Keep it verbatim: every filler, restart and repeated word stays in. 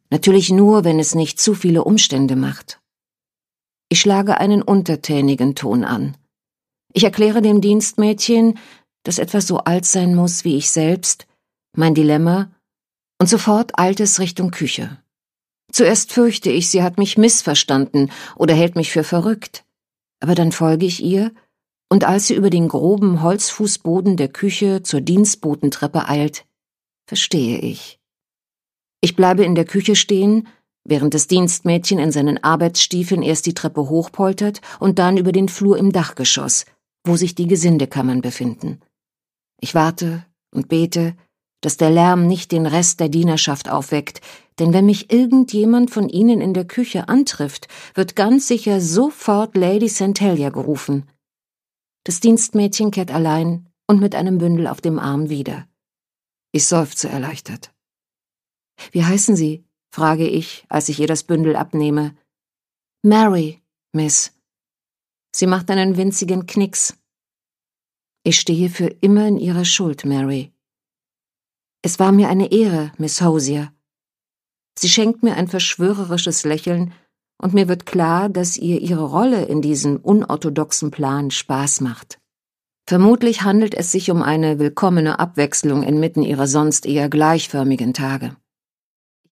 Natürlich nur, wenn es nicht zu viele Umstände macht. Ich schlage einen untertänigen Ton an. Ich erkläre dem Dienstmädchen, das etwa so alt sein muss wie ich selbst, mein Dilemma, und sofort eilt es Richtung Küche. Zuerst fürchte ich, sie hat mich missverstanden oder hält mich für verrückt. Aber dann folge ich ihr, und als sie über den groben Holzfußboden der Küche zur Dienstbotentreppe eilt, verstehe ich. Ich bleibe in der Küche stehen, während das Dienstmädchen in seinen Arbeitsstiefeln erst die Treppe hochpoltert und dann über den Flur im Dachgeschoss, wo sich die Gesindekammern befinden. Ich warte und bete, dass der Lärm nicht den Rest der Dienerschaft aufweckt, denn wenn mich irgendjemand von ihnen in der Küche antrifft, wird ganz sicher sofort Lady Centellia gerufen. Das Dienstmädchen kehrt allein und mit einem Bündel auf dem Arm wieder. Ich seufze erleichtert. »Wie heißen Sie?« frage ich, als ich ihr das Bündel abnehme. »Mary, Miss.« Sie macht einen winzigen Knicks. »Ich stehe für immer in Ihrer Schuld, Mary.« »Es war mir eine Ehre, Miss Hosier.« Sie schenkt mir ein verschwörerisches Lächeln, und mir wird klar, dass ihr ihre Rolle in diesem unorthodoxen Plan Spaß macht. Vermutlich handelt es sich um eine willkommene Abwechslung inmitten ihrer sonst eher gleichförmigen Tage.